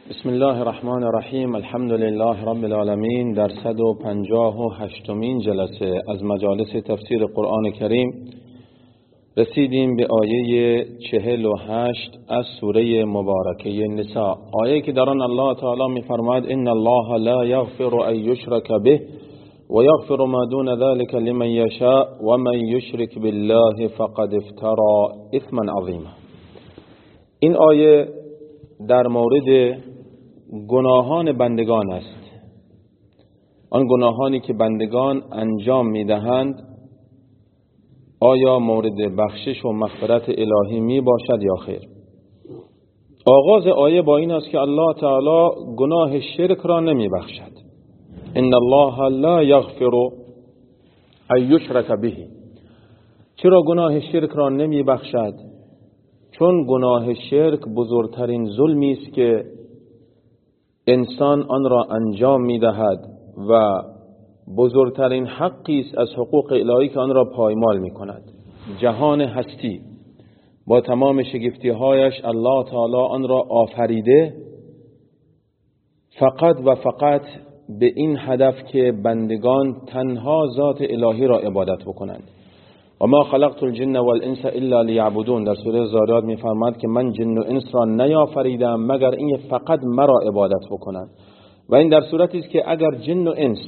بسم الله الرحمن الرحیم. الحمد لله رب العالمین. در 158مین جلسه از مجالس تفسیر قرآن کریم رسیدیم به آیه 48 از سوره مبارکه نساء، آیه که در آن الله تعالی می‌فرماید ان الله لا یغفر ان یشرک به و یغفر ما دون ذلك لمن یشاء و من یشرک بالله فقد افترى اثما عظیما. این آیه در مورد گناهان بندگان است، آن گناهانی که بندگان انجام میدهند آیا مورد بخشش و مغفرت الهی می باشد یا خیر. آغاز آیه با این است که الله تعالی گناه شرک را نمی بخشد. ان الله لا یغفر ان یشرک به. چرا گناه شرک را نمی بخشد؟ چون گناه شرک بزرگترین ظلمی است که انسان آن را انجام می‌دهد و بزرگترین حقی است از حقوق الهی که آن را پایمال می‌کند. جهان هستی با تمام شگفتی‌هایش الله تعالی آن را آفریده فقط و فقط به این هدف که بندگان تنها ذات الهی را عبادت بکنند. و ما خلقت الجن والانس الا لیعبدون. در سوره زاریات می‌فرماید که من جن و انس را نیافریدم مگر این فقط مرا عبادت بکنند. و این در صورتی است که اگر جن و انس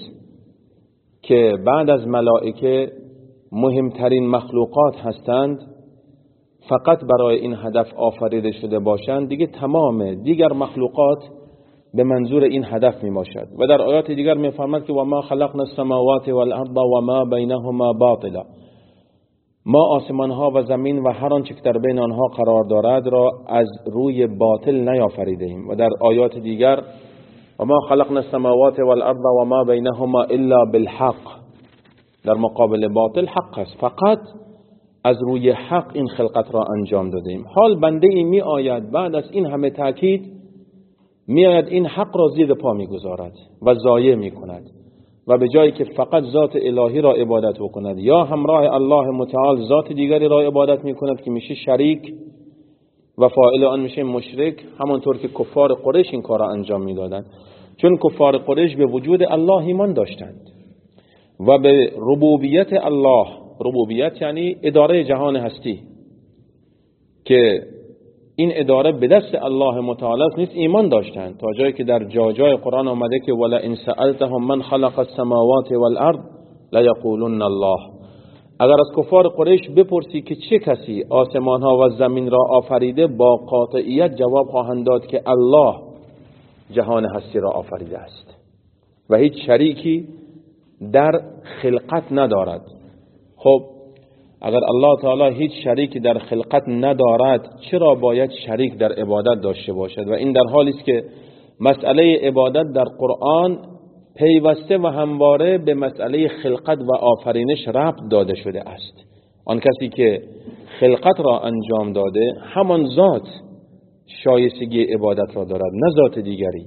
که بعد از ملائکه مهمترین مخلوقات هستند فقط برای این هدف آفریده شده باشند، دیگه تمام دیگر مخلوقات به منظور این هدف می باشد. و در آیات دیگر می‌فرماید که و ما خلقنا السماوات والارض و ما بینهما باطلا. ما آسمان ها و زمین و هر آنچه که در بین آنها قرار دارد را از روی باطل نیافریده ایم. و در آیات دیگر و ما خلقنا السماوات والارض و ما بینهما الا بالحق، در مقابل باطل حق است، فقط از روی حق این خلقت را انجام داده ایم. حال بنده ای می آید بعد از این همه تاکید می آید این حق را زیر پا می گذارد و ضایع می کند و به جایی که فقط ذات الهی را عبادت بکند یا همراه الله متعال ذات دیگری را عبادت می کند که میشه شریک و فاعل آن میشه مشرک، همانطور که کفار قریش این کار را انجام میدادند. چون کفار قریش به وجود الله ایمان داشتند و به ربوبیت الله، ربوبیت یعنی اداره جهان هستی، که این اداره به دست الله متعال نیست، ایمان داشتند، تا جایی که در جای قرآن آمده که ولا ان سألتهم من خلق السماوات والارض لیقولن الله. اگر از کفار قریش بپرسی که چه کسی آسمان ها و زمین را آفریده، با قاطعیت جواب خواهند داد که الله جهان هستی را آفریده است و هیچ شریکی در خلقت ندارد. خب اگر الله تعالی هیچ شریکی در خلقت ندارد، چرا باید شریک در عبادت داشته باشد؟ و این در حالی است که مسئله عبادت در قرآن پیوسته و همواره به مسئله خلقت و آفرینش ربط داده شده است. آن کسی که خلقت را انجام داده همان ذات شایستگی عبادت را دارد، نه ذات دیگری.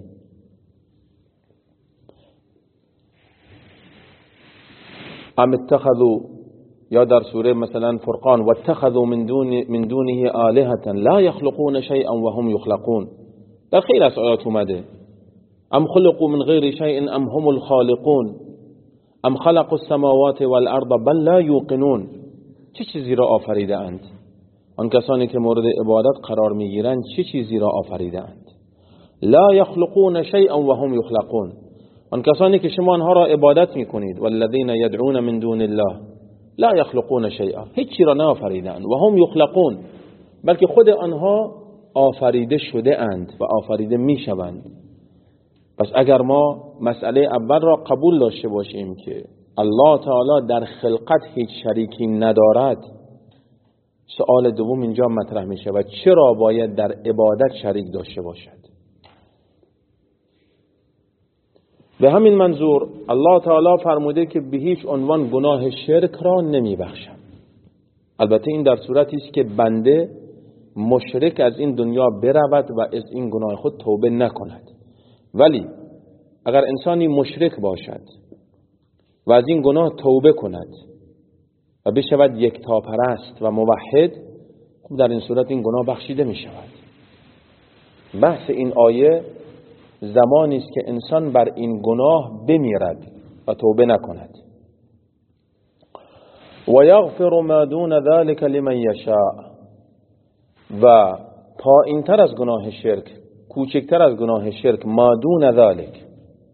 ام اتخذوا، یا در سوره مثلا فرقان واتخذوا من دونه آلهة لا يخلقون شيئا وهم يخلقون. در خیلی از آیات اومده ام خلقوا من غیر شيء ام هم الخالقون ام خلقوا السماوات والارض بل لا یوقنون. چه چیزی را آفریده اند؟ آن کسانی که مورد عبادت قرار میگیرند چه چیزی را آفریده اند؟ لا یخلقون شيئا وهم یخلقون. آن کسانی که شما آنها را عبادت میکنید والذین یدعون من دون الله لا یخلقون شیئا، هیچی را نآفریدند، و هم یخلقون، بلکه خود آنها آفریده شده اند و آفریده میشوند. پس اگر ما مسئله اول را قبول داشته باشیم که الله تعالی در خلقت هیچ شریکی ندارد، سوال دوم اینجا مطرح میشه و چرا باید در عبادت شریک داشته باشد؟ به همین منظور الله تعالی فرموده که به هیچ عنوان گناه شرک را نمی بخشم. البته این در صورتی است که بنده مشرک از این دنیا برود و از این گناه خود توبه نکند. ولی اگر انسانی مشرک باشد و از این گناه توبه کند و بشود یکتاپرست و موحد، خب در این صورت این گناه بخشیده می شود. بحث این آیه زمانی است که انسان بر این گناه بمیرد و توبه نکند. و یغفر ما دون ذلك لمن یشاء، و پایین‌تر از گناه شرک، کوچکتر از گناه شرک، ما دون ذلك،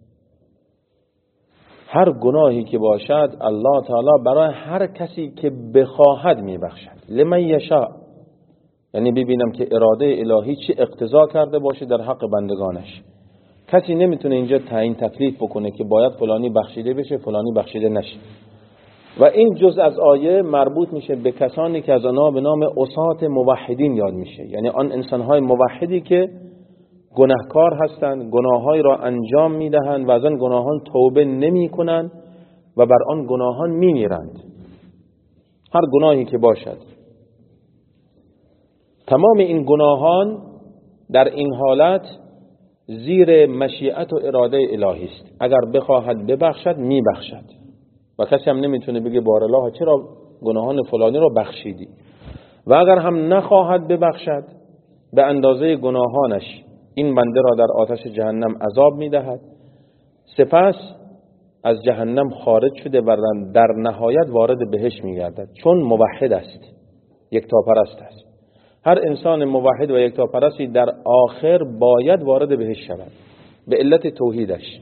هر گناهی که باشد الله تعالی برای هر کسی که بخواهد میبخشد. لمن یشاء یعنی ببینم که اراده الهی چه اقتضا کرده باشه در حق بندگانش. کسی نمیتونه اینجا تعیین تکلیف بکنه که باید فلانی بخشیده بشه فلانی بخشیده نشه. و این جزء از آیه مربوط میشه به کسانی که از آنها به نام عصات موحدین یاد میشه، یعنی آن انسانهای موحدی که گناهکار هستند، گناهایی را انجام میدهند و از آن گناهان توبه نمی کنند و بر آن گناهان میمیرند. هر گناهی که باشد، تمام این گناهان در این حالت زیر مشیت و اراده الهی است. اگر بخواهد ببخشد میبخشد و کسی هم نمیتونه بگه بارالله چرا گناهان فلانی را بخشیدی. و اگر هم نخواهد ببخشد، به اندازه گناهانش این بنده را در آتش جهنم عذاب میدهد، سپس از جهنم خارج شده و در نهایت وارد بهشت میگردد، چون موحد است، یکتاپرست است. هر انسان موحد و یکتاپرستی در آخر باید وارد بهشت شود به علت توحیدش.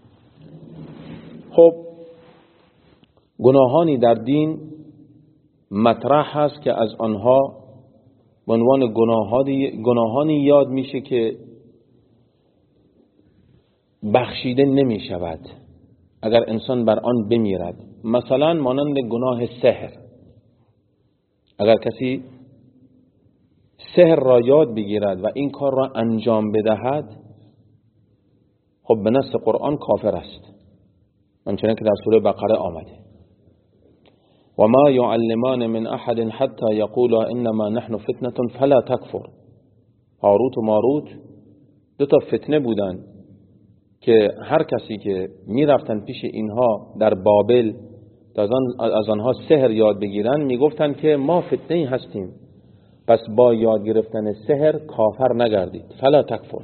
خب گناهانی در دین مطرح هست که از آنها به عنوان گناهانی یاد میشه که بخشیده نمی شود اگر انسان بر آن بمیرد. مثلا مانند گناه سحر، اگر کسی سحر را یاد بگیرد و این کار را انجام بدهد، خب به نص قرآن کافر است، همچنین که در سوره بقره آمده و ما یعلمان من احد حتی یقولا انما نحن فتنة فلا تکفر. هاروت و ماروت دو تا فتنه بودن که هر کسی که می رفتن پیش اینها در بابل از آنها سحر یاد بگیرن، می گفتن که ما فتنه هستیم، پس با یاد گرفتن سحر کافر نگردید، فلا تکفر.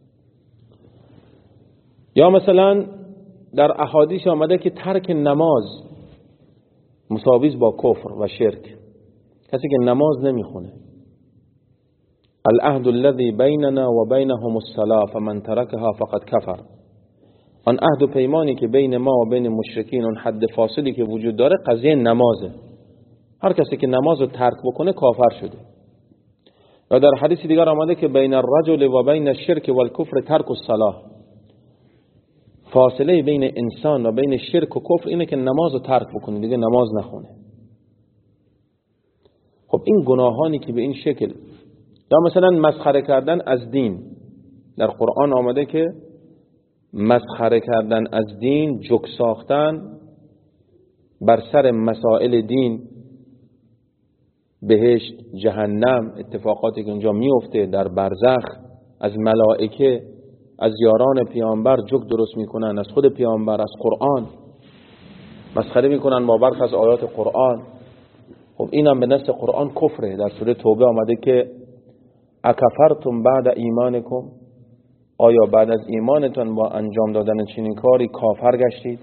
یا مثلا در احادیث آمده که ترک نماز مساوی با کفر و شرک. کسی که نماز نمیخونه، العهد الذي بیننا و بینهم الصلاة فمن ترکها فقد کفر. آن عهد و پیمانی که بین ما و بین مشرکین، اون حد فاصلی که وجود داره، قضیه نمازه. هر کسی که نماز رو ترک بکنه کافر شده. و در حدیث دیگر آمده که بین الرجل و بین الشرک و الکفر ترک الصلاة. فاصله بین انسان و بین شرک و کفر اینه که نماز رو ترک بکنه، دیگه نماز نخونه. خب این گناهانی که به این شکل، یا مثلا مسخره کردن از دین، در قرآن آمده که مسخره کردن از دین، جوک ساختن بر سر مسائل دین، بهشت، جهنم، اتفاقاتی که اونجا میفته در برزخ، از ملائکه، از یاران پیامبر جوک درست میکنن، از خود پیامبر، از قرآن مسخره میکنن با برخی از آیات قرآن. خب اینم به نص قرآن کفره. در سوره توبه آمده که اکفرتم بعد ایمانکم، آیا بعد از ایمانتون با انجام دادن چنین کاری کافر گشتید؟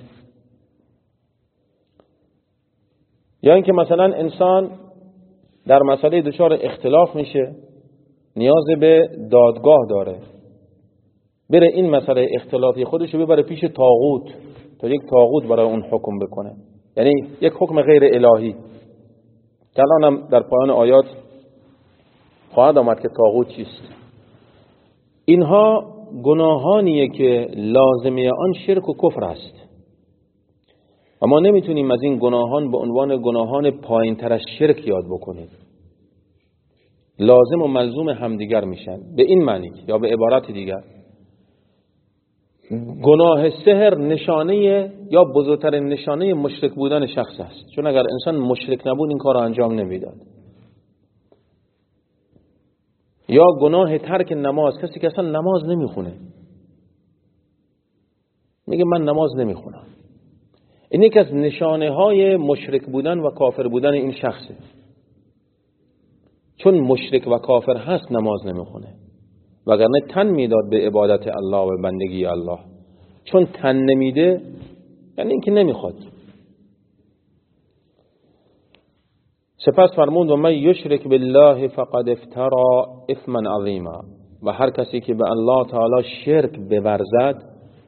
یا اینکه مثلا انسان در مسئله دچار اختلاف میشه، نیاز به دادگاه داره، بره این مسئله اختلافی خودشو ببره پیش طاغوت تا یک طاغوت برای اون حکم بکنه، یعنی یک حکم غیر الهی که الان هم در پایان آیات خواهد آمد که طاغوت چیست. اینها گناهانیه که لازمه آن شرک و کفر است و ما نمیتونیم از این گناهان به عنوان گناهان پایین تر از شرک یاد بکنیم. لازم و ملزوم همدیگر میشن. به این معنی یا به عبارت دیگر، گناه سحر نشانه یا بزرگترین نشانه مشرک بودن شخص است، چون اگر انسان مشرک نبود این کار را انجام نمیداد. یا گناه ترک نماز، کسی که اصلا نماز نمیخونه میگه من نماز نمیخونم، این یکی از نشانه های مشرک بودن و کافر بودن این شخصه. چون مشرک و کافر هست نماز نمیخونه. وگرنه تن میداد به عبادت الله و بندگی الله. چون تن نمیده یعنی اینکه نمیخواد. سپس فرمود و من یشرک بالله فقد افترا اثما عظیما، و هر کسی که به الله تعالی شرک بورزد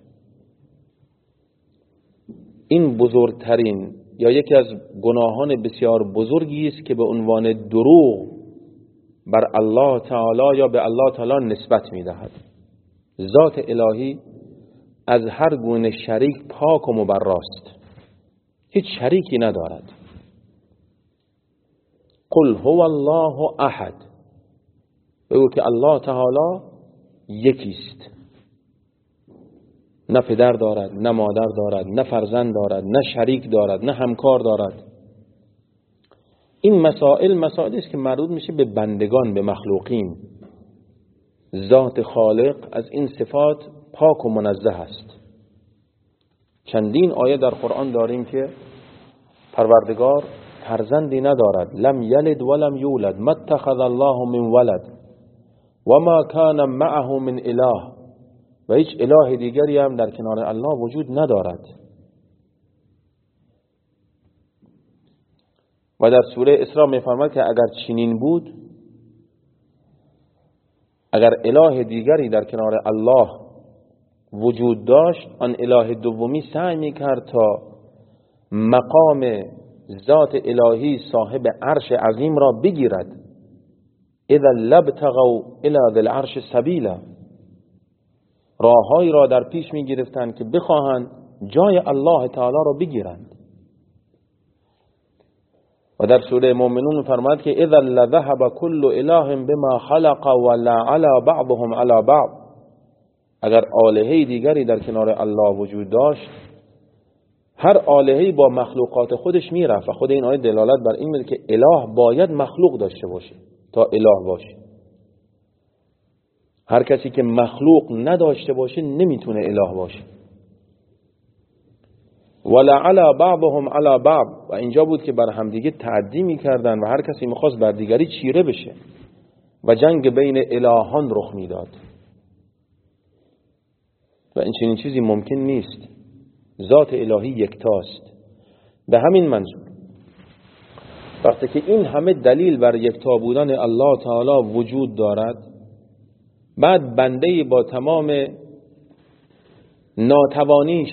این بزرگترین یا یکی از گناهان بسیار بزرگی است که به عنوان دروغ بر الله تعالی یا به الله تعالی نسبت میدهد. ذات الهی از هر گونه شریک پاک و مبراست، هیچ شریکی ندارد. قل هو الله احد، بگو که الله تعالی یکیست، نه پدر دارد، نه مادر دارد، نه فرزند دارد، نه شریک دارد، نه همکار دارد. این مسائلی است که مربوط میشه به بندگان، به مخلوقین. ذات خالق از این صفات پاک و منزه است. چندین آیه در قرآن داریم که پروردگار فرزندی ندارد. لم یلد ولم یولد ما اتخذ الله من ولد وما کان معه من اله، و هیچ اله دیگری هم در کنار الله وجود ندارد. و در سوره اسراء می‌فرماید که اگر چنین بود، اگر اله دیگری در کنار الله وجود داشت، آن اله دومی سعی می‌کرد تا مقام ذات الهی صاحب عرش عظیم را بگیرد. اذا لبتغوا الى ذی العرش سبیلا، راههایی را در پیش می‌گرفتند که بخواهند جای الله تعالی را بگیرند. و در سوره مومنون فرماید که اذا لذهب كل اله بما خلق ولعلى بعضهم على بعض، اگر آلهه دیگری در کنار الله وجود داشت، هر آلهه‌ای با مخلوقات خودش میرفت. و خود این آیه دلالت بر این میده که اله باید مخلوق داشته باشه تا اله باشه. هر کسی که مخلوق نداشته باشه نمیتونه اله باشه. ولعلى بعضهم على بعض، و اینجا بود که بر همدیگه تعدی میکردن و هر کسی میخواست بر دیگری چیره بشه و جنگ بین الهان رخ میداد. و این چنین چیزی ممکن نیست. ذات الهی یکتاست. به همین منظور وقتی که این همه دلیل بر یکتا بودن الله تعالی وجود دارد، بعد بنده با تمام ناتوانیش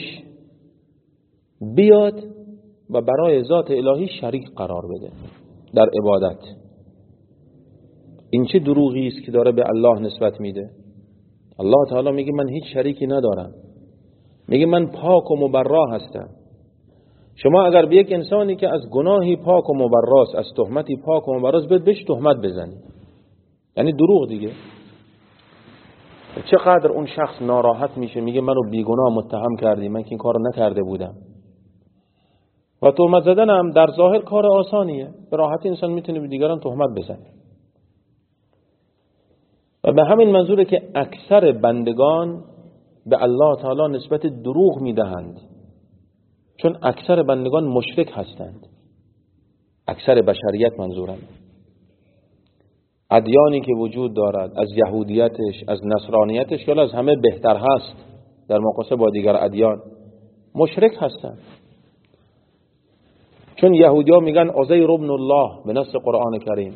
بیاد و برای ذات الهی شریک قرار بده در عبادت، این چه دروغی است که داره به الله نسبت میده؟ الله تعالی میگه من هیچ شریکی ندارم، میگه من پاک و مبرا هستم. شما اگر به یک انسانی که از گناهی پاک و مبراست، از تهمتی پاک و مبراست، بهش تهمت بزنید، یعنی دروغ دیگه. چقدر اون شخص ناراحت میشه، میگه منو بیگناه متهم کردی، من که این کارو نکرده بودم. و تهمت زدن هم در ظاهر کار آسانیه، به راحتی انسان میتونه به دیگران تهمت بزنه. و به همین منظوره که اکثر بندگان به الله تعالی نسبت دروغ میدهند، چون اکثر بندگان مشرک هستند. اکثر بشریت منظورم. ادیانی که وجود دارد، از یهودیتش، از نصرانیتش، یا از همه بهتر هست در مقایسه با دیگر ادیان، مشرک هستند. چون یهودی‌ها میگن عزیر ابن الله به نص قرآن کریم،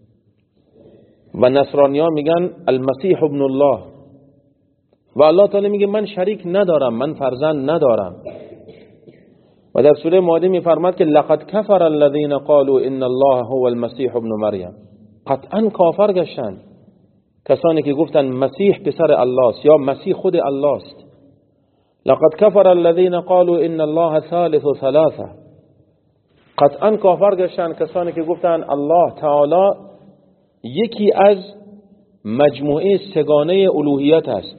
و نصرانی‌ها میگن المسیح ابن الله، و الله تعالی میگه من شریک ندارم، من فرزند ندارم. و در سوره مائده میفرماد که لقد کفر الذين قالوا ان الله هو المسیح ابن مریم، قطعا کافر گشتند کسانی که گفتن مسیح پسر الله است یا مسیح خود الله است. لقد کفر الذين قالوا ان الله ثالث ثلاثه، قطعا کافر گشتند کسانی که گفتن الله تعالی یکی از مجموعه سگانه الوهیت است.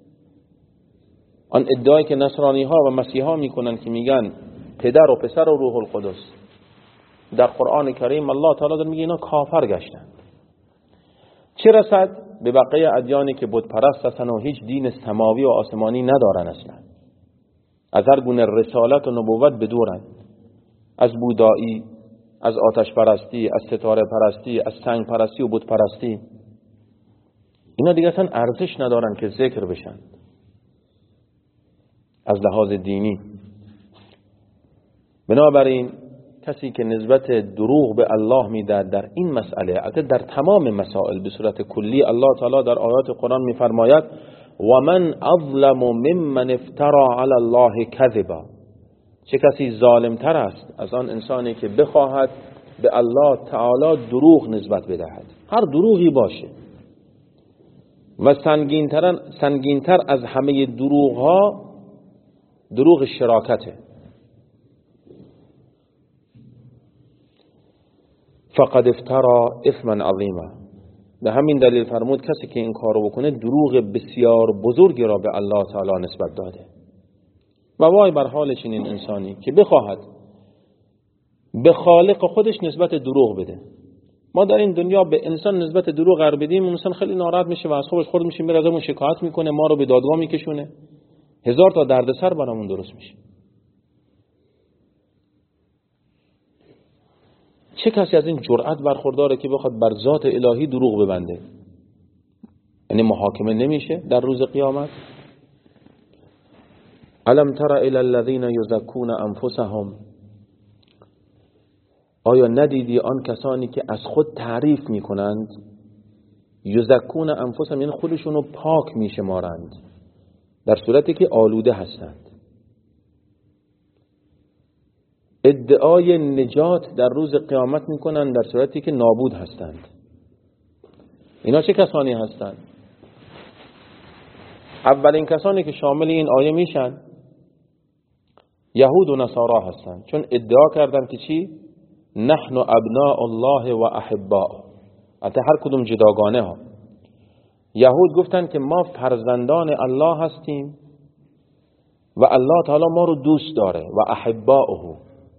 آن ادعایی که نصرانی ها و مسیحا ها میکنن که میگن پدر و پسر و روح القدس، در قرآن کریم الله تعالی داره میگه اینا کافر گشتن. چه رسد به بقیه ادیانی که بت پرست هستن و هیچ دین سماوی و آسمانی ندارن، اصلا از هر گونه رسالت و نبوت بدورن، از بودایی، از آتش پرستی، از ستاره پرستی، از سنگ پرستی و بت پرستی. اینا دیگه اصلا ارزش ندارن که ذکر بشن از لحاظ دینی. بنابراین کسی که نسبت دروغ به الله میدهد در این مسئله، البته در تمام مسائل به صورت کلی، الله تعالی در آیات قرآن میفرماید و من اظلم ممن افترى علی الله کذبا. چه کسی ظالمتر است از آن انسانی که بخواهد به الله تعالی دروغ نسبت بدهد، هر دروغی باشه. و سنگینتر از همه دروغ ها دروغ شراکته. فقد افترى اثما عظیما. به همین دلیل فرمود کسی که این کارو بکنه دروغ بسیار بزرگی را به الله تعالی نسبت داده. و وای بر حال چنین انسانی که بخواهد به خالق خودش نسبت دروغ بده. ما در این دنیا به انسان نسبت دروغ قرار بدیم، انسان خیلی ناراحت میشه و اعصابش خورد میشه، میره ازمون شکایت میکنه، ما رو به دادگاه میکشونه، هزار تا دردسر برامون درست میشه. چه کسی از این جرأت برخورداره که بخواد بر ذات الهی دروغ ببنده؟ یعنی محاکمه نمیشه در روز قیامت؟ الم تر الی الذین یزکون انفسهم. آیا ندیدی آن کسانی که از خود تعریف میکنند؟ یزکون انفسهم یعنی خودشونو پاک میشمارند در صورتی که آلوده هستند. ادعای نجات در روز قیامت میکنند در صورتی که نابود هستند. اینا چه کسانی هستند؟ اولین کسانی که شامل این آیه میشن یهود و نصارا هستند، چون ادعا کردند که چی؟ نحن ابناء الله و احباء. البته هر کدوم جداگانه ها. یهود گفتند که ما فرزندان الله هستیم و الله تعالی ما رو دوست داره و احباؤه.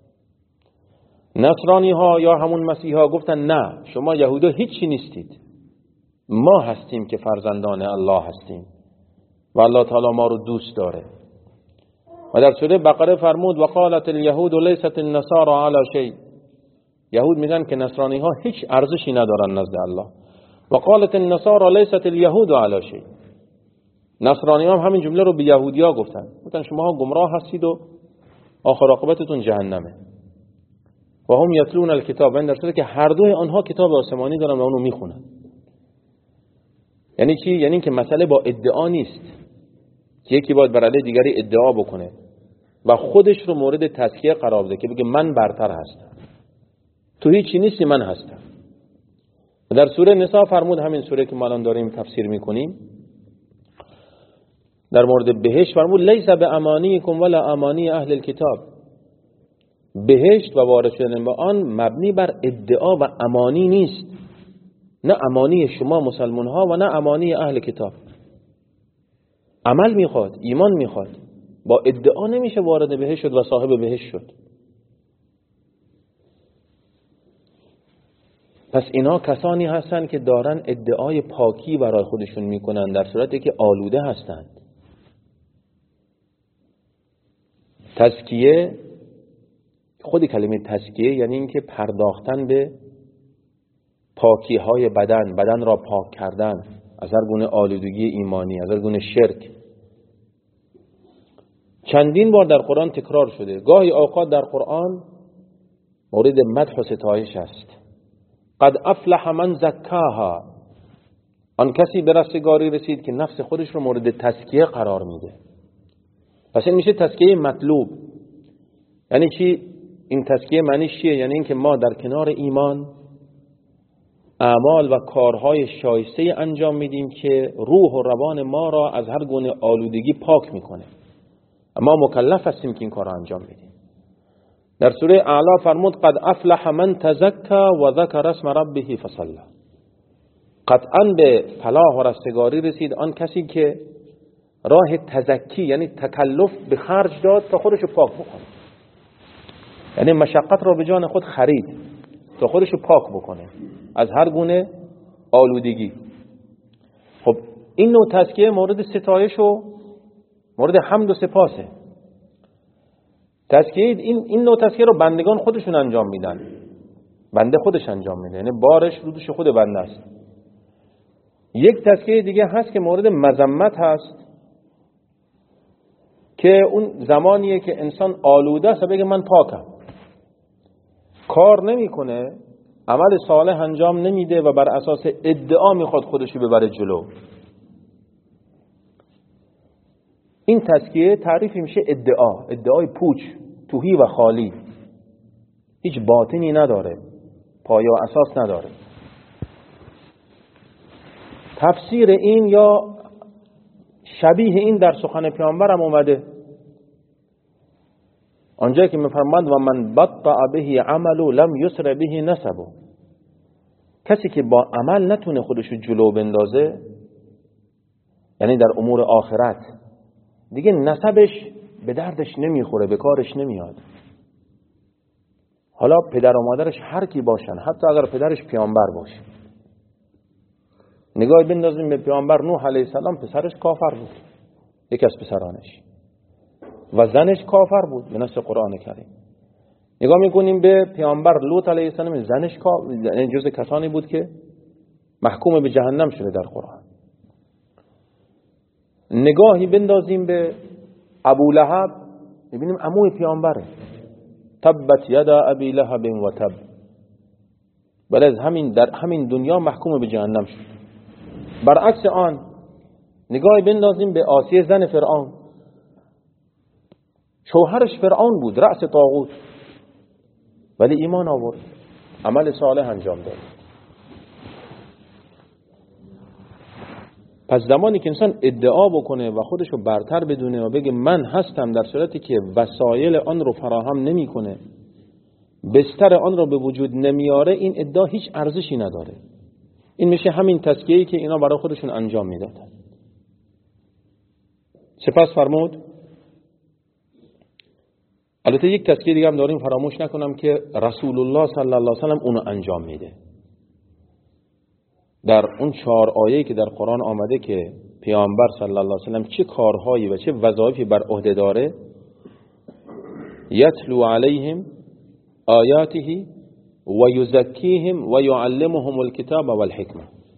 نصرانی ها یا همون مسیحی ها گفتن نه، شما یهودا هیچی نیستید، ما هستیم که فرزندان الله هستیم و الله تعالی ما رو دوست داره. و در سوره بقره فرمود و قالت الیهود لیست النصارى علی شیء. یهود میگن که نصرانی ها هیچ ارزشی ندارن نزد الله. و قالت النصارى لیست الیهود علی شیء. نصرانی ها هم همین جمله رو به یهودیا گفتن شما ها گمراه هستید و آخر عاقبتتون جهنمه. و هم یتلون الکتاب، این در صورتی که هر دوی آنها کتاب آسمانی دارن و اونو میخونن. یعنی چی؟ یعنی که مسئله با ادعا نیست که یکی باید بر علیه دیگری ادعا بکنه و خودش رو مورد تزکیه قرار بده که بگه من برتر هستم، تو هیچی نیستی، من هستم. و در سوره نساء فرمود، همین سوره که ما الان داریم تفسیر میکنیم، در مورد بهشت فرمود لیس بامانیکم ولا امانی اهل الكتاب. بهشت و وارد شدن به آن مبنی بر ادعا و امانی نیست، نه امانی شما مسلمان ها و نه امانی اهل کتاب. عمل میخواد، ایمان میخواد، با ادعا نمیشه وارد بهشت شد و صاحب بهشت شد. پس اینا کسانی هستند که دارن ادعای پاکی برای خودشون میکنن در صورتی که آلوده هستند. تزکیه، خود کلمه تزکیه یعنی اینکه پرداختن به پاکی های بدن را پاک کردن از هر گونه آلودگی ایمانی، از هر گونه شرک. چندین بار در قرآن تکرار شده. گاهی اوقات در قرآن مورد مدح و ستایش است. قد افلح من زکاها، آن کسی به رستگاری رسید که نفس خودش رو مورد تزکیه قرار میده. پس این میشه تزکیه مطلوب. یعنی چی؟ این تزکیه معنیش چیه؟ یعنی اینکه ما در کنار ایمان اعمال و کارهای شایسته انجام میدیم که روح و روان ما را از هر گونه آلودگی پاک میکنه. اما مکلف هستیم که این کار را انجام بدیم. در سوره اعلی فرمود قد افلح من تزکا و ذکر اسم ربه فصلی. قطعا به فلاح و رستگاری رسید آن کسی که راه تزکی یعنی تکلف به خرج داد تا خودش رو پاک بکنه. یعنی مشقت را به جان خود خرید تا خودش رو پاک بکنه از هر گونه آلودگی. خب این نوع تزکیه مورد ستایش و مورد حمد و سپاسه. تزکیه این نوع تزکیه رو بندگان خودشون انجام میدن. بنده خودش انجام میده، یعنی بارش رو دوش خود بنده است. یک تزکیه دیگه هست که مورد مذمت هست، که اون زمانیه که انسان آلوده است و بگه من پاکم، کار نمیکنه، عمل صالح انجام نمیده و بر اساس ادعا میخواد خودشو ببره جلو. این تزکیه تعریفی میشه ادعای پوچ، توهی و خالی، هیچ باطنی نداره، پایه و اساس نداره. تفسیر این یا شبیه این در سخن پیامبرم اومده، آنجایی که میفرماند و من بطأ به عملو لم یسرع به نسبو، کسی که با عمل نتونه خودشو جلو بندازه، یعنی در امور آخرت، دیگه نسبش به دردش نمیخوره، به کارش نمیاد. حالا پدر و مادرش هر کی باشن، حتی اگر پدرش پیامبر باشه، نگاه بندازیم به پیامبر نوح علیه السلام، پسرش کافر بود، یکی از پسرانش، و زنش کافر بود به نص قرآن کریم. نگاه میکنیم به پیامبر لوط علیه السلام، زنش جز کسانی بود که محکوم به جهنم شده در قرآن. نگاهی بندازیم به ابو لهب، میبینیم عموی پیامبره، تبت یدا ابی لهب و تب، بل از در همین دنیا محکوم به جهنم شد. برعکس آن نگاهی بندازیم به آسیه زن فرعون، شوهرش فرعون بود، رأس طاغوت، ولی ایمان آورد، عمل صالح انجام داد. پس زمانی که انسان ادعا بکنه و خودشو برتر بدونه و بگه من هستم، در صورتی که وسایل آن رو فراهم نمیکنه، بستر آن رو به وجود نمیاره، این ادعا هیچ ارزشی نداره. این میشه همین تزکیه‌ای که اینا برای خودشون انجام میدادن. سپس فرمود، البته یک تزکیه دیگه هم داریم فراموش نکنم که رسول الله صلی الله علیه و سلم اونو انجام میده. در اون 4 آیه‌ای که در قرآن آمده که پیامبر صلی الله علیه و سلم چه کارهایی و چه وظایفی بر عهده داره، یتلو علیهم آیاته و یزکیهم و یعلمهم الکتاب و الحکمه،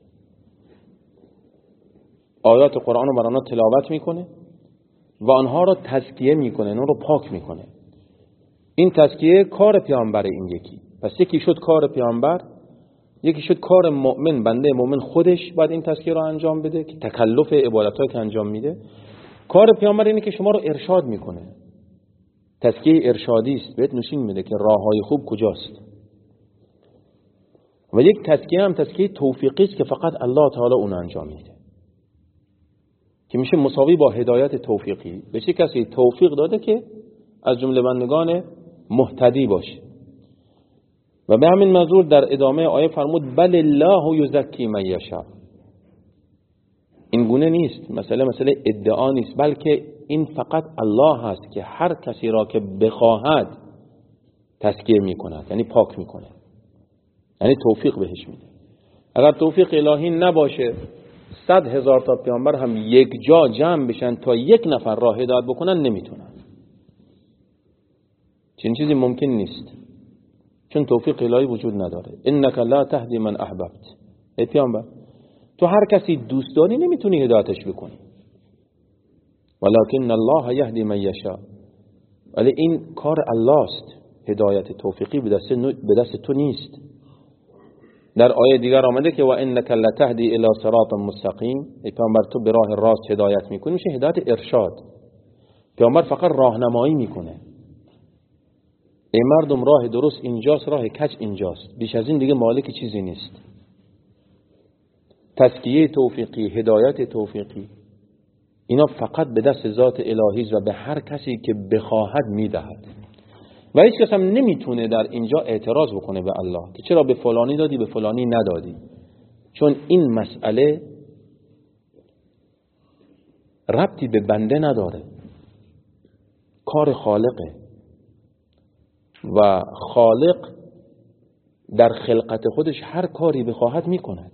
آیات قرآن رو بر آنها تلاوت میکنه و آنها رو تزکیه میکنه، اون رو پاک میکنه. این تزکیه کار پیامبر. این یکی، پس یکی شد کار پیامبر، یکی شد کار مؤمن، بنده مؤمن خودش باید این تزکیه رو انجام بده که تکلف عبادتایی که انجام میده. کار پیامبر اینه که شما رو ارشاد میکنه، تزکیه ارشادی است، بهت نشون میده که راههای خوب کجاست. و یک تزکیه هم تزکیه توفیقی است که فقط الله تعالی اون انجام میده، که میشه مساوی با هدایت توفیقی. به چه کسی توفیق داده که از جمله بندگان مهتدی باشه. و به همین منظور در ادامه آیه فرمود بل الله یزکی من یشاء. این گونه نیست، مسئله ادعا نیست، بلکه این فقط الله هست که هر کسی را که بخواهد تزکیه میکند، یعنی پاک میکنه، یعنی توفیق بهش میده. اگر توفیق الهی نباشه، 100,000 تا پیامبر هم یک جا جمع بشن تا یک نفر راه هدایت بکنن، نمیتونن. چنین چیزی ممکن نیست، چون توفیق الهی وجود نداره. انک لا تهدی من احببت، ای پیامبر تو هر کسی دوست داری نمیتونی هدایتش بکنی، ولکن الله یهدی من یشاء، ولی این کار الله است، هدایت توفیقی به دست تو نیست. در آیه دیگر آمده که و انک لتهدی الی صراط مستقیم، ای پیامبر تو به راه راست هدایت میکنی، میشه هدایت ارشاد. پیامبر فقط راهنمایی میکنه، ای مردم راه درست اینجاست، راه کج اینجاست، بیش از این دیگه مالک چیزی نیست. تزکیه توفیقی، هدایت توفیقی، اینا فقط به دست ذات الهی و به هر کسی که بخواهد میدهد. و هیچ کس هم نمیتونه در اینجا اعتراض بکنه به الله که چرا به فلانی دادی به فلانی ندادی، چون این مسئله ربطی به بنده نداره، کار خالقه و خالق در خلقت خودش هر کاری بخواهد میکند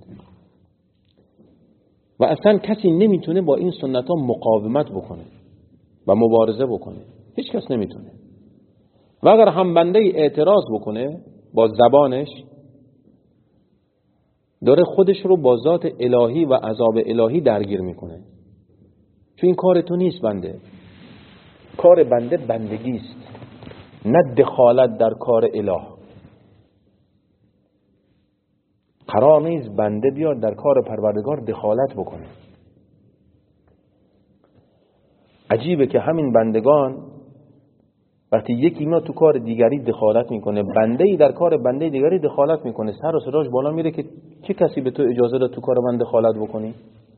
و اصلا کسی نمیتونه با این سنت ها مقاومت بکنه و مبارزه بکنه، هیچ کس نمیتونه. و اگر هم بنده اعتراض بکنه با زبانش، داره خودش رو با ذات الهی و عذاب الهی درگیر میکنه. چون این کار تو نیست بنده. کار بنده بندگی است، نه دخالت در کار اله. قرار نیست بنده بیاد در کار پروردگار دخالت بکنه. عجیبه که همین بندگان وقتی یکی میاد تو کار دیگری دخالت میکنه، بنده‌ای در کار بنده دیگری دخالت میکنه، سر و صداش بالا میره که چه کسی به تو اجازه داد تو کار من دخالت بکنی؟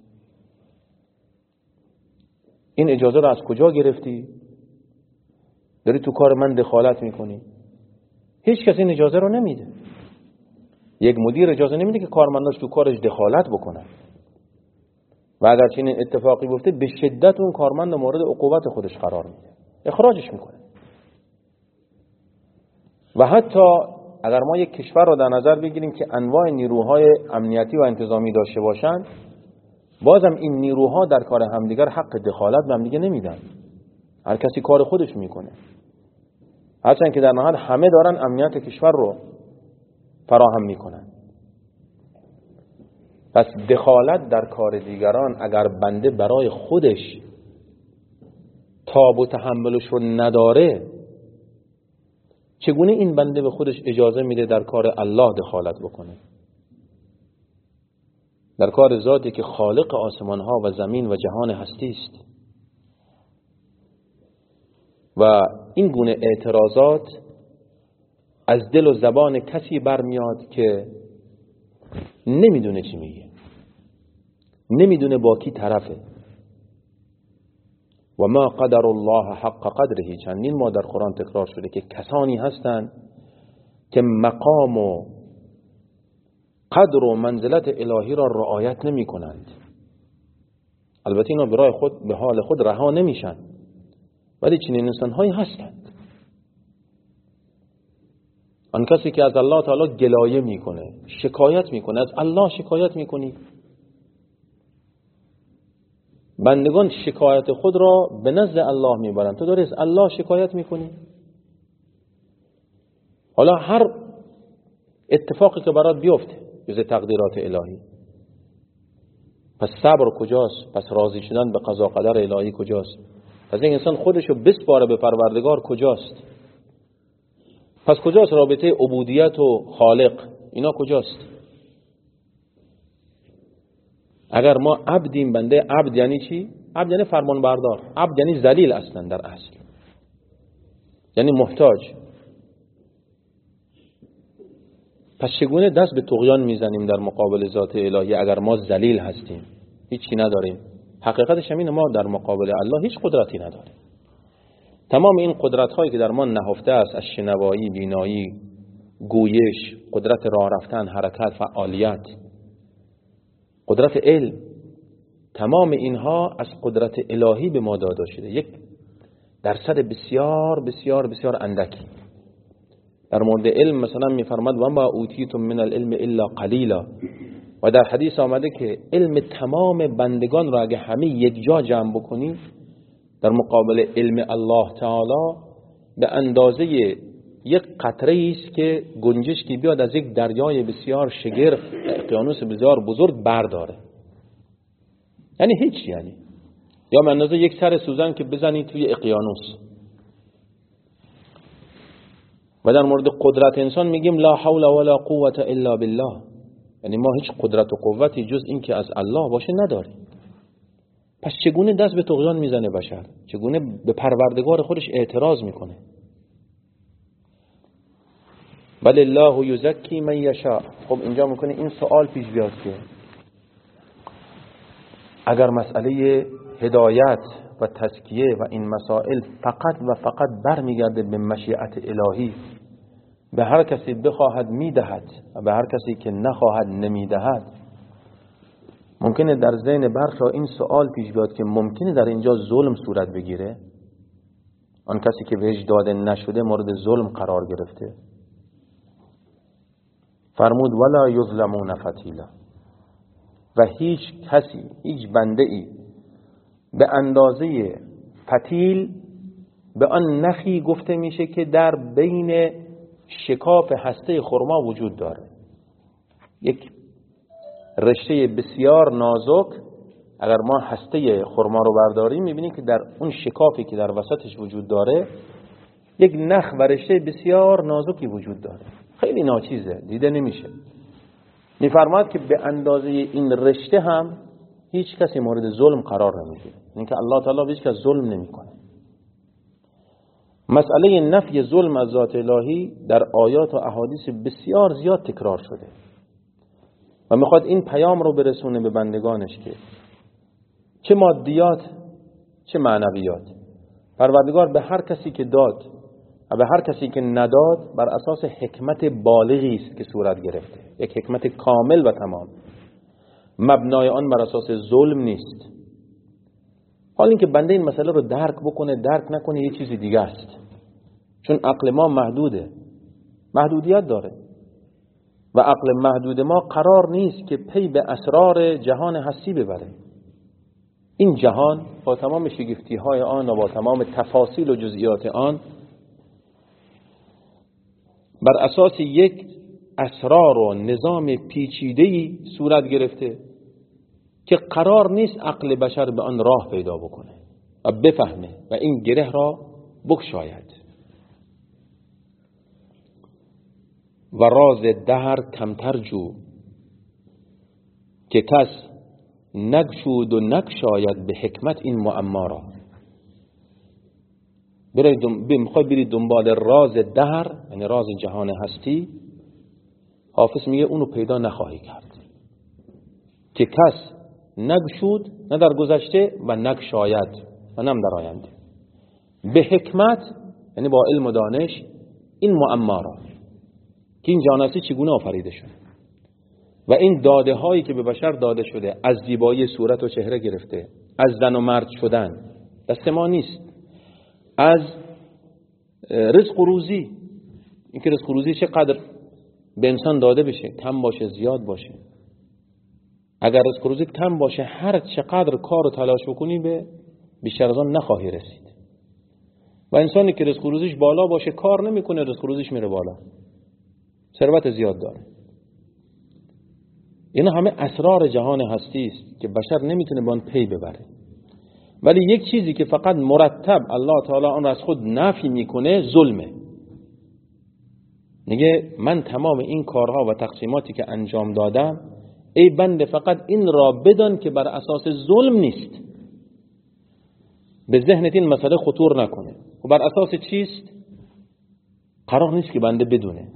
این اجازه رو از کجا گرفتی؟ داری تو کار من دخالت میکنی. هیچ کسی این اجازه رو نمیده. یک مدیر اجازه نمیده که کارمنداش تو کارش دخالت بکنن و اگر چنین اتفاقی بیفته به شدت اون کارمند مورد عقوبت خودش قرار میده، اخراجش میکنه. و حتی اگر ما یک کشور رو در نظر بگیریم که انواع نیروهای امنیتی و انتظامی داشته باشند، بازم این نیروها در کار همدیگر حق دخالت به همدیگه نمیدن. هر کسی کار خودش میکنه، هرچند که در نهایت همه دارن امنیت کشور رو فراهم میکنن. پس دخالت در کار دیگران اگر بنده برای خودش تاب و تحملش رو نداره، چگونه این بنده به خودش اجازه میده در کار الله دخالت بکنه؟ در کار ذاتی که خالق آسمان ها و زمین و جهان هستی است. و این گونه اعتراضات از دل و زبان کسی برمیاد که نمیدونه چی میگه، نمیدونه با کی طرفه. و ما قدر الله حق قدره، چندین ما در قرآن تکرار شده که کسانی هستند که مقام و قدر و منزلت الهی را رعایت نمی کنند. البته اینا برای خود به حال خود رها نمیشن، ولی چنین انسان‌هایی هستند. آن کسی که از الله تعالی گلایه میکنه، شکایت میکنه، از الله شکایت میکنی. بندگان شکایت خود را به نزد الله میبرند، تو داری از الله شکایت میکنی. حالا هر اتفاقی که برات بیفته جز تقدیرات الهی، پس صبر کجاست؟ پس راضی شدن به قضا قدر الهی کجاست؟ پس این انسان خودشو بسپاره به پروردگار کجاست؟ پس کجاست رابطه عبودیت و خالق؟ اینا کجاست؟ اگر ما عبدیم، بنده، عبد یعنی چی؟ عبد یعنی فرمان بردار، عبد یعنی ذلیل اصلا در اصل، یعنی محتاج. پس چگونه دست به طغیان میزنیم در مقابل ذات الهی اگر ما ذلیل هستیم، هیچی نداریم؟ حقیقتش همینه، ما در مقابل الله هیچ قدرتی نداریم. تمام این قدرت هایی که در ما نهفته است، از شنوایی، بینایی، گویش، قدرت راه رفتن، حرکت، فعالیت، قدرت علم، تمام اینها از قدرت الهی به ما داده شده، یک درصد بسیار بسیار بسیار اندکی. در مورد علم مثلا میفرماد و ما اوتیتم من العلم الا قلیلا، و در حدیث آمده که علم تمام بندگان را اگه همه یک جا جمع بکنی در مقابل علم الله تعالی به اندازه یک قطره است که گنجشکی بیاد از یک دریای بسیار شگرف، اقیانوس بسیار بزرگ برداره. یعنی هیچ، یعنی یا به اندازه یک سر سوزن که بزنی توی اقیانوس. و در مورد قدرت انسان میگیم لا حول ولا قوة الا بالله، یعنی ما هیچ قدرت و قوتی جز این که از الله باشه نداریم. پس چگونه دست به طغیان میزنه بشر؟ چگونه به پروردگار خودش اعتراض میکنه؟ بل الله یزکی من یشاء. خب اینجا میکنه این سوال پیش بیاد که اگر مسئله هدایت و تزکیه و این مسائل فقط و فقط برمیگرده به مشیت الهی، به هر کسی بخواهد میدهد و به هر کسی که نخواهد نمیدهد، ممکنه در ذهن برخی این سوال پیش بیاد که ممکنه در اینجا ظلم صورت بگیره؟ آن کسی که بهش داده نشده مورد ظلم قرار گرفته. فرمود ولا یظلمون فتیلا، و هیچ کسی، هیچ بنده ای به اندازه فتیل به آن نخی گفته میشه که در بین شکاف هسته خرما وجود داره. یک رشته بسیار نازک، اگر ما هسته خرما رو برداریم میبینیم که در اون شکافی که در وسطش وجود داره یک نخ و رشته بسیار نازکی وجود داره، خیلی ناچیزه، دیده نمیشه. میفرماد که به اندازه این رشته هم هیچ کسی مورد ظلم قرار نمیگیره، اینکه الله تعالی به هیچ کس ظلم نمیکنه. مسئله نفی ظلم از ذات الهی در آیات و احادیث بسیار زیاد تکرار شده و میخواد این پیام رو برسونه به بندگانش که چه مادیات چه معنویات، پروردگار به هر کسی که داد و به هر کسی که نداد بر اساس حکمت بالغی است که صورت گرفته، یک حکمت کامل و تمام. مبنای آن بر اساس ظلم نیست. حال اینکه بنده این مسئله رو درک بکنه درک نکنه یه چیزی دیگه است، چون عقل ما محدوده، محدودیت داره و عقل محدود ما قرار نیست که پی به اسرار جهان هستی ببره. این جهان با تمام شگفتی های آن و با تمام تفاصیل و جزئیات آن بر اساس یک اسرار و نظام پیچیده‌ای صورت گرفته که قرار نیست عقل بشر به آن راه پیدا بکنه و بفهمه و این گره را بگشاید. و راز دهر کمتر جو که کس نگشود و نگشاید به حکمت این معما را. میخوای برید دنبال راز دهر، یعنی راز جهان هستی، حافظ میگه اونو پیدا نخواهی کرد که کس نگشود، نه در گذشته و نگشاید و نم در آینده، به حکمت یعنی با علم و دانش این معما را که این جهان هستی چگونه آفریده شده و این داده هایی که به بشر داده شده، از زیبایی صورت و چهره گرفته، از زن و مرد شدن دست ما نیست، از رزق و روزی، اینکه رزق و روزی چقدر به انسان داده بشه، کم باشه زیاد باشه. اگر رزق و روزی کم باشه هر چقدر کار و تلاش بکنی به بیشتر از آن نخواهی رسید. و انسانی که رزق و روزیش بالا باشه کار نمیکنه، رزق و روزیش میره بالا، ثروت زیاد داره. اینا همه اسرار جهان هستی است که بشر نمیتونه به آن پی ببره. ولی یک چیزی که فقط مرتب الله تعالی آن را از خود نفی میکنه ظلمه. میگه من تمام این کارها و تقسیماتی که انجام دادم، ای بنده فقط این را بدان که بر اساس ظلم نیست. به ذهنت این مسئله خطور نکنه. و بر اساس چیست؟ قرار نیست که بنده بدونه.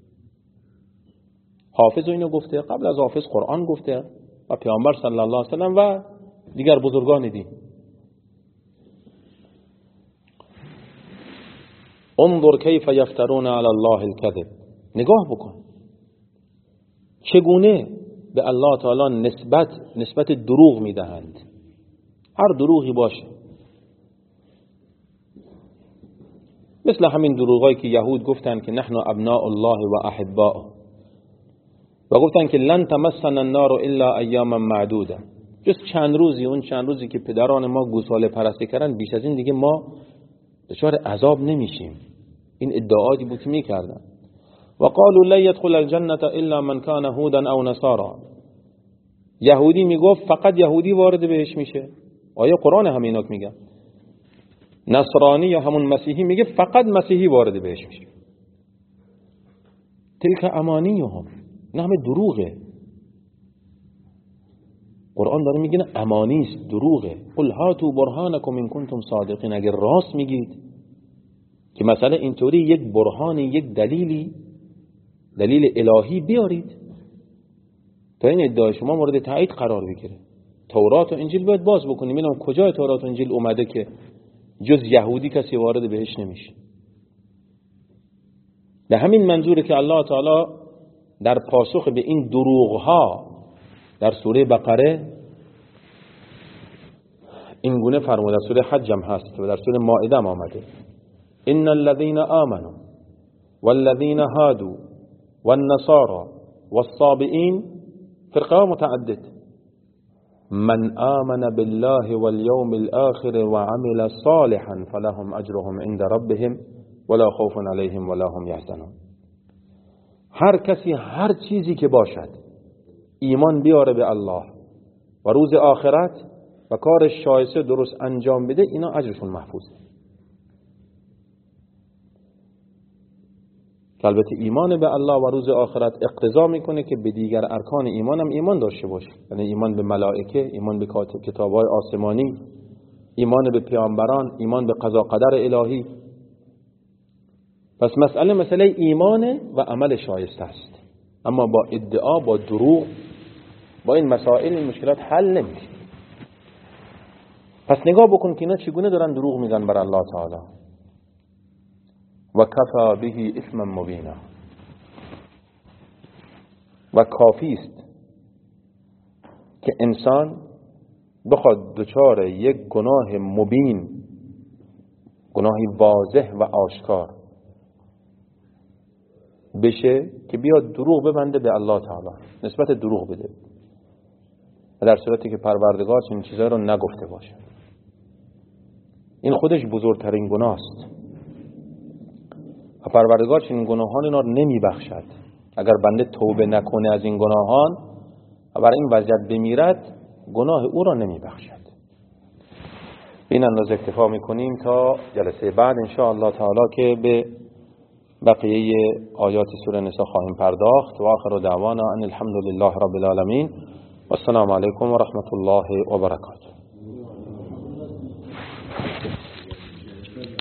حافظ اینو گفته، قبل از حافظ قرآن گفته و پیامبر صلی الله علیه و سلم و دیگر بزرگان دین. انظر کیف یفترون علی الله الکذب، نگاه بکن چگونه به الله تعالی نسبت دروغ میدهند، هر دروغی باشه. مثل همین دروغایی که یهود گفتن که نحن ابناء الله و احباؤه، و گفتن که لن تمسنا النار الا ایاما معدوده، جز چند روزی، اون چند روزی که پدران ما گوساله پرستی کردن، بیش از این دیگه ما دچار عذاب نمیشیم. این ادعائی بود که میکردن. و قالوا لا يدخل الجنه الا من كان هودا او نصارا، یهودی میگفت فقط یهودی وارد بهش میشه. آیا قرآن هم ایناک میگه؟ نصرانی یا همون مسیحی میگه فقط مسیحی وارد بهش میشه. تلک امانیهم، نه همه دروغه. قرآن داره میگه امانی است، دروغه. قل هاتوا برهانکم ان کنتم صادقین، اگر راست میگید که مثلا اینطوری یک برهانی، یک دلیل الهی بیارید تا این ادعای شما مورد تایید قرار بگیره. تورات و انجیل باید باز بکنیم ببینم کجای تورات و انجیل اومده که جز یهودی کسی وارد بهش نمیشه. به همین منظوره که الله تعالی در پاسخ به این دروغ در سوره بقره این گونه فرموده، سوره حج هم هست و در سوره مائده هم آمده: ان الذين آمنوا والذين هادوا والنصارى والصابئين، فرقه متعدد، من آمن بالله واليوم الآخر وعمل صالحا فلهم اجرهم عند ربهم ولا خوف عليهم ولا هم يحزنون. هر کسی هر چیزی که باشد ایمان بیاره به الله و روز آخرت و کار شایسته درست انجام بده، اینا اجرشون محفوظه. البته ایمان به الله و روز آخرت اقتضا میکنه که به دیگر ارکان ایمان هم ایمان داشته باشه، یعنی ایمان به ملائکه، ایمان به کتاب‌های آسمانی، ایمان به پیامبران، ایمان به قضا قدر الهی. پس مسئله ایمانه و عمل شایسته است، اما با ادعا، با دروغ، با این مسائل، این مشکلات حل نمیشه. پس نگاه بکن که اینا چگونه دارن دروغ میگن بر الله تعالی. و کفا به اثما مبینا، و کافی است که انسان بخواد دچار یک گناه مبین، گناهی واضح و آشکار بشه که بیاد دروغ ببنده به الله تعالی، نسبت دروغ بده، در صورتی که پروردگار چنین چیزایی رو نگفته باشه. این خودش بزرگترین گناه است و پروردگار چنین گناهان را نمیبخشد. اگر بنده توبه نکنه از این گناهان و برای این وضعیت بمیرد، گناه او را نمیبخشد. این اندازه اکتفا میکنیم تا جلسه بعد ان شاء الله تعالی که به بقیه آیات سوره نساء خواهیم پرداخت. و آخر دعوانا ان الحمد لله رب العالمین و السلام علیکم و رحمت الله و برکاته.